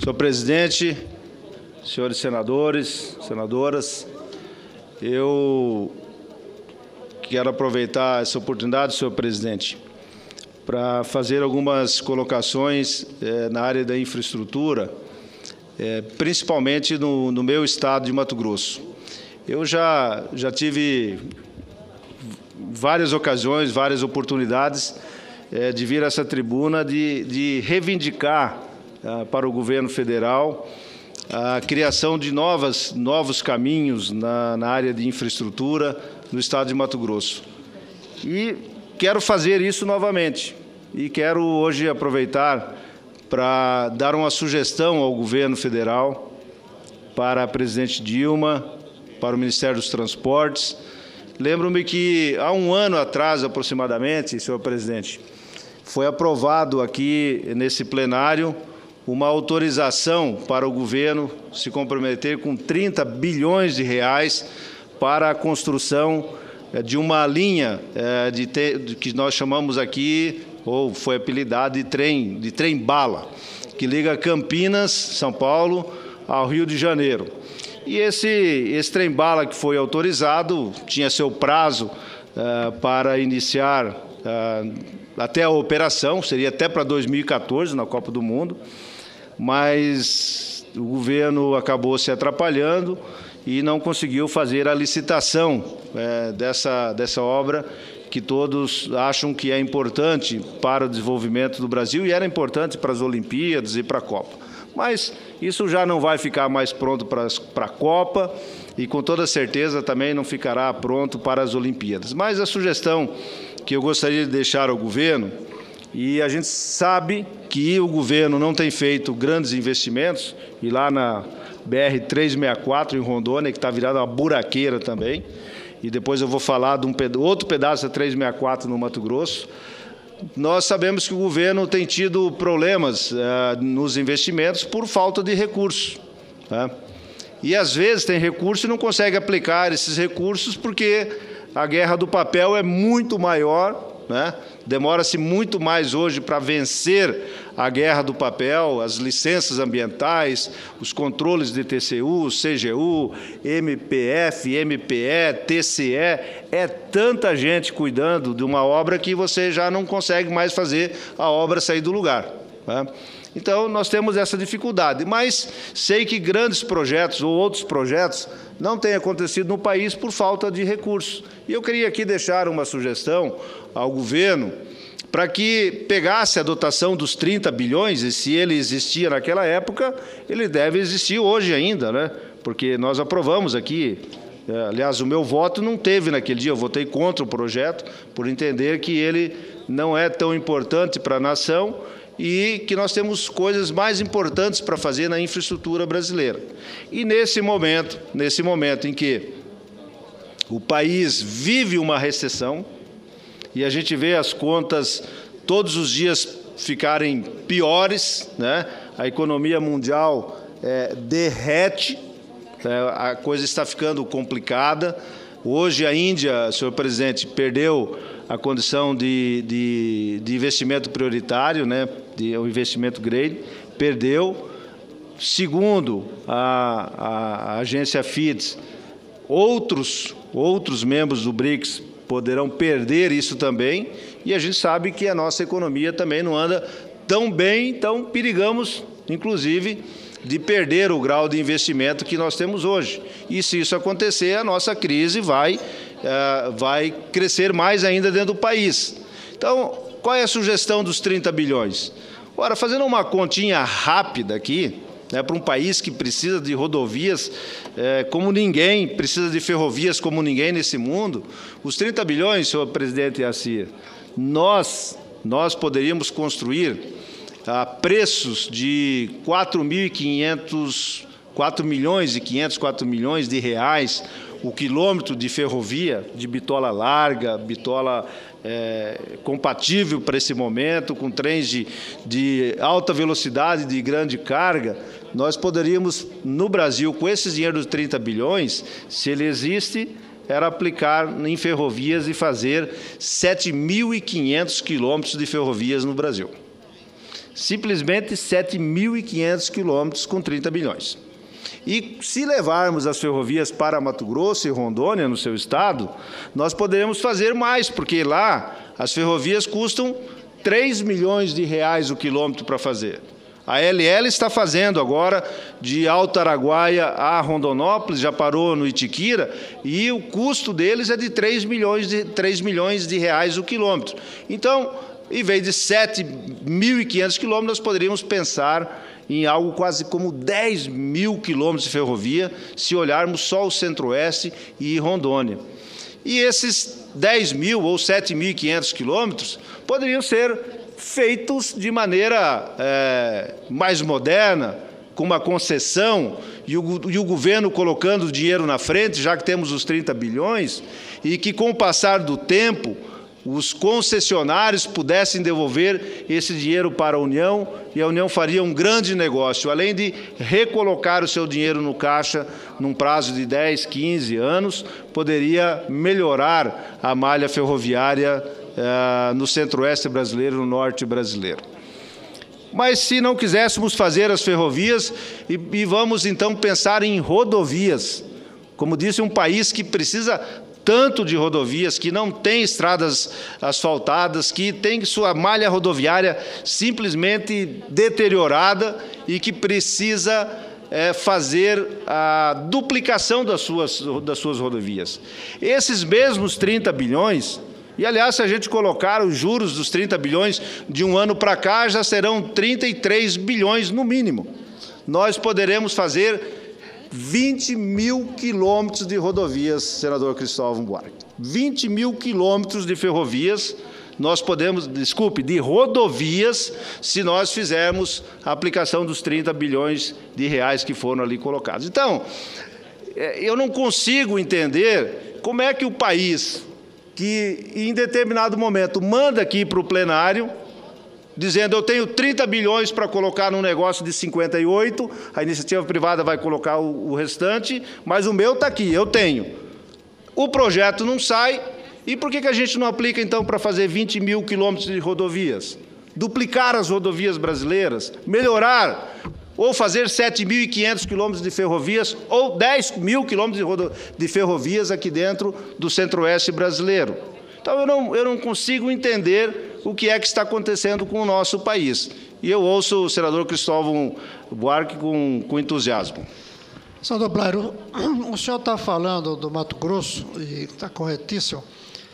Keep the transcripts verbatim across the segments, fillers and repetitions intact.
Senhor presidente, senhores senadores, senadoras, eu quero aproveitar essa oportunidade, senhor presidente, para fazer algumas colocações eh, na área da infraestrutura, eh, principalmente no, no meu estado de Mato Grosso. Eu já, já tive várias ocasiões, várias oportunidades eh, de vir a essa tribuna de, de reivindicar ah, para o governo federal a criação de novas, novos caminhos na, na área de infraestrutura no estado de Mato Grosso. E quero fazer isso novamente. E quero hoje aproveitar para dar uma sugestão ao governo federal, para a presidente Dilma, para o Ministério dos Transportes. Lembro-me que há um ano atrás, aproximadamente, senhor presidente, foi aprovado aqui nesse plenário uma autorização para o governo se comprometer com trinta bilhões de reais para a construção de uma linha de, de que nós chamamos aqui, ou foi apelidado de trem, de trem-bala, que liga Campinas, São Paulo, ao Rio de Janeiro. E esse, esse trem-bala que foi autorizado tinha seu prazo uh, para iniciar uh, até a operação, seria até para dois mil e quatorze, na Copa do Mundo, mas o governo acabou se atrapalhando e não conseguiu fazer a licitação é, dessa, dessa obra, que todos acham que é importante para o desenvolvimento do Brasil e era importante para as Olimpíadas e para a Copa. Mas isso já não vai ficar mais pronto para, para a Copa e, com toda certeza, também não ficará pronto para as Olimpíadas. Mas a sugestão que eu gostaria de deixar ao governo, e a gente sabe que o governo não tem feito grandes investimentos, e lá na B R trezentos e sessenta e quatro, em Rondônia, que está virada uma buraqueira também, e depois eu vou falar de um peda- outro pedaço da trezentos e sessenta e quatro no Mato Grosso, nós sabemos que o governo tem tido problemas eh, nos investimentos por falta de recursos. Tá? E, às vezes, tem recurso e não consegue aplicar esses recursos porque a guerra do papel é muito maior, né? Demora-se muito mais hoje para vencer a guerra do papel, as licenças ambientais, os controles de T C U, C G U, M P F, M P E, T C E. É tanta gente cuidando de uma obra que você já não consegue mais fazer a obra sair do lugar. Né? Então, nós temos essa dificuldade, mas sei que grandes projetos ou outros projetos não têm acontecido no país por falta de recursos. E eu queria aqui deixar uma sugestão ao governo para que pegasse a dotação dos trinta bilhões, e se ele existia naquela época, ele deve existir hoje ainda, né? Porque nós aprovamos aqui, aliás, o meu voto não teve naquele dia, eu votei contra o projeto, por entender que ele não é tão importante para a nação, e que nós temos coisas mais importantes para fazer na infraestrutura brasileira. E nesse momento, nesse momento em que o país vive uma recessão, e a gente vê as contas todos os dias ficarem piores, né? A economia mundial é, derrete, é, a coisa está ficando complicada. Hoje a Índia, senhor presidente, perdeu a condição de, de, de investimento prioritário, né, de um investimento grade, perdeu. Segundo a, a, a agência FIDS, outros, outros membros do BRICS poderão perder isso também, e a gente sabe que a nossa economia também não anda tão bem, então perigamos, inclusive, de perder o grau de investimento que nós temos hoje. E se isso acontecer, a nossa crise vai, uh, vai crescer mais ainda dentro do país. Então, qual é a sugestão dos trinta bilhões? Ora, fazendo uma continha rápida aqui, né, para um país que precisa de rodovias eh, como ninguém, precisa de ferrovias como ninguém nesse mundo, os trinta bilhões, senhor presidente Yacyr, nós, nós poderíamos construir a preços de quatro mil e quinhentos, quatro milhões e quinhentos, quatro milhões de reais o quilômetro de ferrovia, de bitola larga, bitola é, compatível para esse momento, com trens de, de alta velocidade, de grande carga. Nós poderíamos, no Brasil, com esses dinheiros de trinta bilhões, se ele existe, era aplicar em ferrovias e fazer sete mil e quinhentos quilômetros de ferrovias no Brasil. simplesmente sete mil e quinhentos quilômetros com trinta bilhões. E se levarmos as ferrovias para Mato Grosso e Rondônia, no seu estado, nós poderemos fazer mais, porque lá as ferrovias custam três milhões de reais o quilômetro para fazer. A L L está fazendo agora de Alto Araguaia a Rondonópolis, já parou no Itiquira, e o custo deles é de três milhões de, três milhões de reais o quilômetro. Então, em vez de sete mil e quinhentos quilômetros, nós poderíamos pensar em algo quase como dez mil quilômetros de ferrovia, se olharmos só o Centro-Oeste e Rondônia. E esses dez mil ou sete mil e quinhentos quilômetros poderiam ser feitos de maneira é, mais moderna, com uma concessão, e o, e o governo colocando o dinheiro na frente, já que temos os trinta bilhões, e que, com o passar do tempo, os concessionários pudessem devolver esse dinheiro para a União, e a União faria um grande negócio, além de recolocar o seu dinheiro no caixa num prazo de dez, quinze anos, poderia melhorar a malha ferroviária Uh, no centro-oeste brasileiro, no norte brasileiro. Mas se não quiséssemos fazer as ferrovias, e, e vamos então pensar em rodovias, como disse, um país que precisa tanto de rodovias, que não tem estradas asfaltadas, que tem sua malha rodoviária simplesmente deteriorada e que precisa é, fazer a duplicação das suas, das suas rodovias. Esses mesmos trinta bilhões, e, aliás, se a gente colocar os juros dos trinta bilhões de um ano para cá, já serão trinta e três bilhões no mínimo. Nós poderemos fazer vinte mil quilômetros de rodovias, senador Cristóvão Buarque. vinte mil quilômetros de ferrovias, nós podemos, desculpe, de rodovias, se nós fizermos a aplicação dos trinta bilhões de reais que foram ali colocados. Então, eu não consigo entender como é que o país, que em determinado momento manda aqui para o plenário, dizendo eu tenho trinta bilhões para colocar num negócio de cinquenta e oito, a iniciativa privada vai colocar o, o restante, mas o meu está aqui, eu tenho. O projeto não sai, e por que, que a gente não aplica, então, para fazer vinte mil quilômetros de rodovias? Duplicar as rodovias brasileiras, melhorar, ou fazer sete mil e quinhentos quilômetros de ferrovias, ou dez mil quilômetros de, de ferrovias aqui dentro do centro-oeste brasileiro. Então, eu não, eu não consigo entender o que é que está acontecendo com o nosso país. E eu ouço o senador Cristóvão Buarque com, com entusiasmo. Senador Blairo, o senhor está falando do Mato Grosso, e está corretíssimo,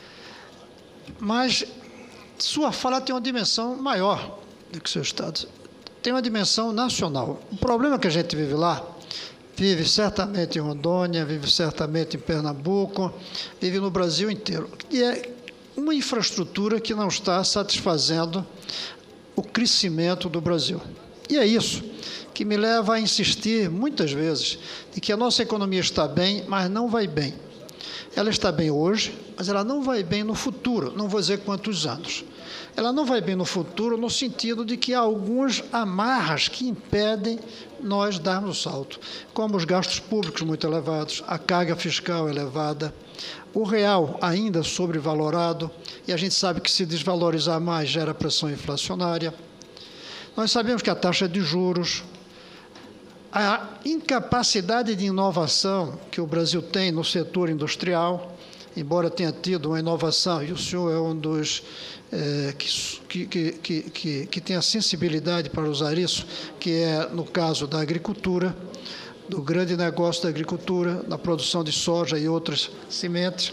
mas sua fala tem uma dimensão maior do que o seu Estado. Tem uma dimensão nacional. O problema que a gente vive lá, vive certamente em Rondônia, vive certamente em Pernambuco, vive no Brasil inteiro. E é uma infraestrutura que não está satisfazendo o crescimento do Brasil. E é isso que me leva a insistir muitas vezes de que a nossa economia está bem, mas não vai bem. Ela está bem hoje, mas ela não vai bem no futuro, não vou dizer quantos anos. Ela não vai bem no futuro no sentido de que há algumas amarras que impedem nós darmos o salto, como os gastos públicos muito elevados, a carga fiscal elevada, o real ainda sobrevalorado, e a gente sabe que se desvalorizar mais gera pressão inflacionária. Nós sabemos que a taxa de juros, a incapacidade de inovação que o Brasil tem no setor industrial, embora tenha tido uma inovação, e o senhor é um dos é, que, que, que, que, que tem a sensibilidade para usar isso, que é no caso da agricultura, do grande negócio da agricultura, na produção de soja e outras sementes,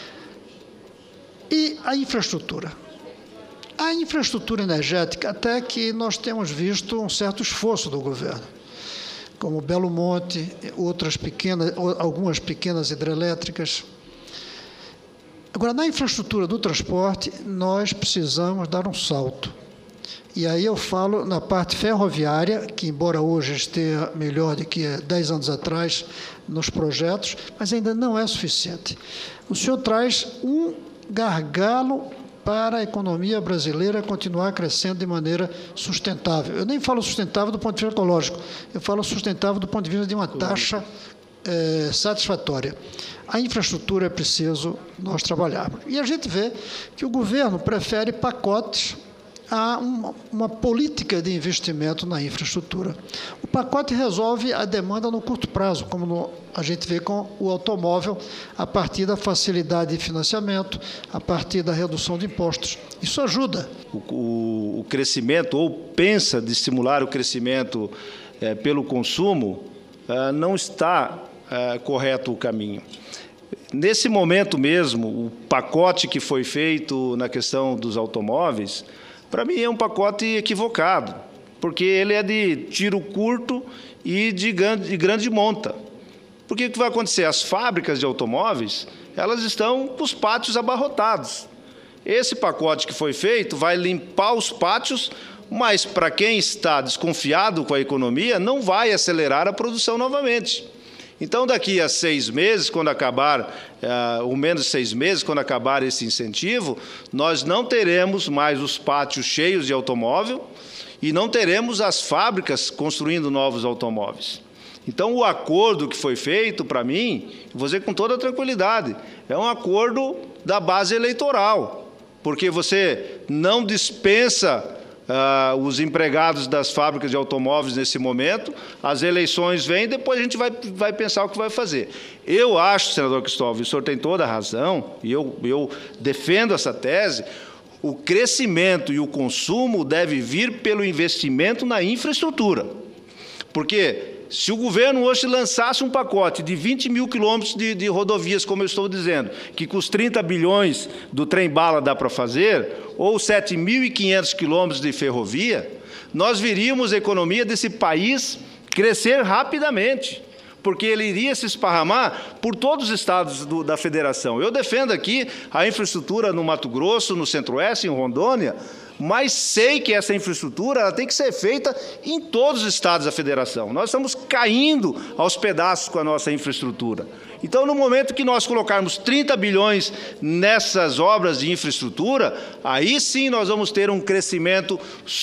e a infraestrutura. A infraestrutura energética, até que nós temos visto um certo esforço do governo, como Belo Monte, outras pequenas, algumas pequenas hidrelétricas. Agora, na infraestrutura do transporte, nós precisamos dar um salto. E aí eu falo na parte ferroviária, que embora hoje esteja melhor do que dez anos atrás nos projetos, mas ainda não é suficiente. O senhor traz um gargalo para a economia brasileira continuar crescendo de maneira sustentável. Eu nem falo sustentável do ponto de vista ecológico, eu falo sustentável do ponto de vista de uma taxa é, satisfatória. A infraestrutura é preciso nós trabalharmos. E a gente vê que o governo prefere pacotes há uma, uma política de investimento na infraestrutura. O pacote resolve a demanda no curto prazo, como no, a gente vê com o automóvel, a partir da facilidade de financiamento, a partir da redução de impostos. Isso ajuda. O, o, o crescimento, ou pensa de estimular o crescimento é, pelo consumo, é, não está é, correto o caminho. Nesse momento mesmo, o pacote que foi feito na questão dos automóveis, para mim é um pacote equivocado, porque ele é de tiro curto e de grande, de grande monta. Porque o que vai acontecer? As fábricas de automóveis, elas estão com os pátios abarrotados. Esse pacote que foi feito vai limpar os pátios, mas para quem está desconfiado com a economia, não vai acelerar a produção novamente. Então, daqui a seis meses, quando acabar, uh, ou menos seis meses, quando acabar esse incentivo, nós não teremos mais os pátios cheios de automóvel e não teremos as fábricas construindo novos automóveis. Então, o acordo que foi feito, para mim, vou dizer com toda tranquilidade, é um acordo da base eleitoral, porque você não dispensa Uh, os empregados das fábricas de automóveis nesse momento, as eleições vêm, depois a gente vai, vai pensar o que vai fazer. Eu acho, senador Cristóvão, o senhor tem toda a razão, e eu, eu defendo essa tese, o crescimento e o consumo deve vir pelo investimento na infraestrutura. Porque se o governo hoje lançasse um pacote de vinte mil quilômetros de, de rodovias, como eu estou dizendo, que com os trinta bilhões do trem-bala dá para fazer, ou sete mil e quinhentos quilômetros de ferrovia, nós viríamos a economia desse país crescer rapidamente, porque ele iria se esparramar por todos os estados do, da federação. Eu defendo aqui a infraestrutura no Mato Grosso, no Centro-Oeste, em Rondônia, mas sei que essa infraestrutura ela tem que ser feita em todos os estados da federação. Nós estamos caindo aos pedaços com a nossa infraestrutura. Então, no momento que nós colocarmos trinta bilhões nessas obras de infraestrutura, aí sim nós vamos ter um crescimento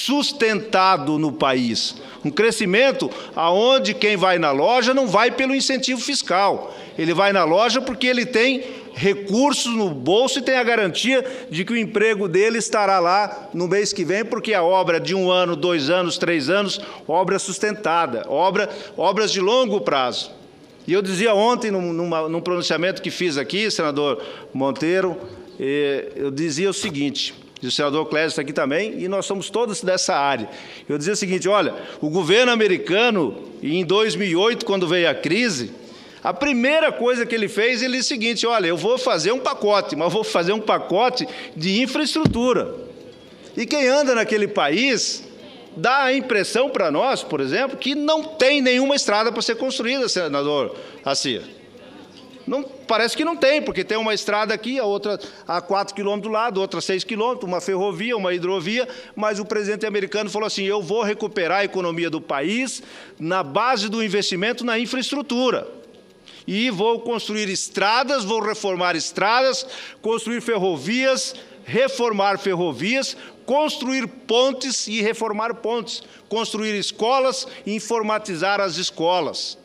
sustentado no país. Um crescimento aonde quem vai na loja não vai pelo incentivo fiscal. Ele vai na loja porque ele tem recursos no bolso e tem a garantia de que o emprego dele estará lá no mês que vem, porque a obra de um ano, dois anos, três anos, obra sustentada, obra, obras de longo prazo. E eu dizia ontem, num, numa, num pronunciamento que fiz aqui, senador Monteiro, eh, eu dizia o seguinte, e o senador Clésio está aqui também, e nós somos todos dessa área. Eu dizia o seguinte, olha, o governo americano, em dois mil e oito, quando veio a crise, a primeira coisa que ele fez, ele disse o seguinte, olha, eu vou fazer um pacote, mas vou fazer um pacote de infraestrutura. E quem anda naquele país dá a impressão para nós, por exemplo, que não tem nenhuma estrada para ser construída, senador Assia. Não, parece que não tem, porque tem uma estrada aqui, a outra a quatro quilômetros do lado, outra a seis quilômetros, uma ferrovia, uma hidrovia, mas o presidente americano falou assim, eu vou recuperar a economia do país na base do investimento na infraestrutura. E vou construir estradas, vou reformar estradas, construir ferrovias, reformar ferrovias, construir pontes e reformar pontes, construir escolas e informatizar as escolas.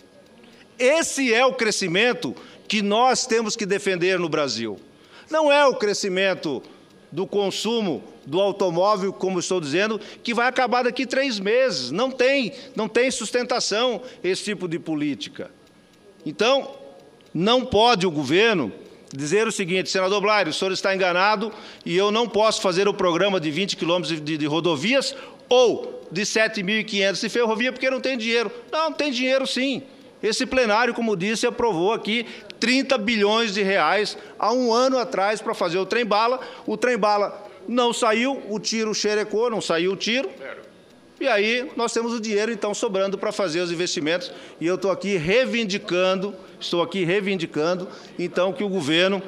Esse é o crescimento que nós temos que defender no Brasil. Não é o crescimento do consumo do automóvel, como estou dizendo, que vai acabar daqui a três meses. Não tem, não tem sustentação esse tipo de política. Então, não pode o governo dizer o seguinte, senador Blairo, o senhor está enganado e eu não posso fazer o programa de vinte quilômetros de, de rodovias ou de sete mil e quinhentos de ferrovia porque não tem dinheiro. Não, tem dinheiro sim. Esse plenário, como disse, aprovou aqui trinta bilhões de reais há um ano atrás para fazer o trem-bala. O trem-bala não saiu, o tiro xerecou, não saiu o tiro. E aí nós temos o dinheiro, então, sobrando para fazer os investimentos. E eu estou aqui reivindicando, estou aqui reivindicando, então, que o governo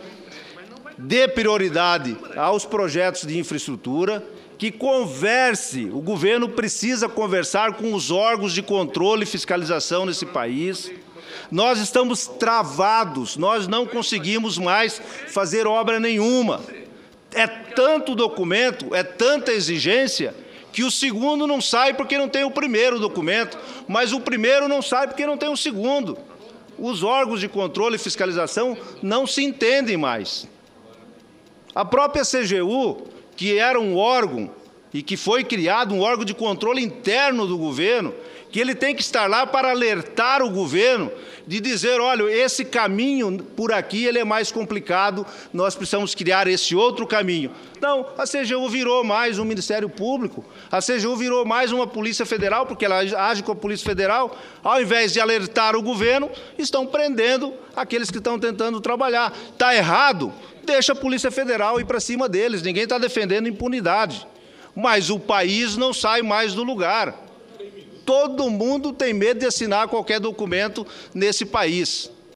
dê prioridade aos projetos de infraestrutura, que converse, o governo precisa conversar com os órgãos de controle e fiscalização nesse país. Nós estamos travados, nós não conseguimos mais fazer obra nenhuma. É tanto documento, é tanta exigência, que o segundo não sai porque não tem o primeiro documento, mas o primeiro não sai porque não tem o segundo. Os órgãos de controle e fiscalização não se entendem mais. A própria C G U, que era um órgão e que foi criado um órgão de controle interno do governo, que ele tem que estar lá para alertar o governo, de dizer, olha, esse caminho por aqui ele é mais complicado, nós precisamos criar esse outro caminho. Não, a C G U virou mais um Ministério Público, a C G U virou mais uma Polícia Federal, porque ela age com a Polícia Federal, ao invés de alertar o governo, estão prendendo aqueles que estão tentando trabalhar. Está errado? Deixa a Polícia Federal ir para cima deles, ninguém está defendendo impunidade. Mas o país não sai mais do lugar. Todo mundo tem medo de assinar qualquer documento nesse país.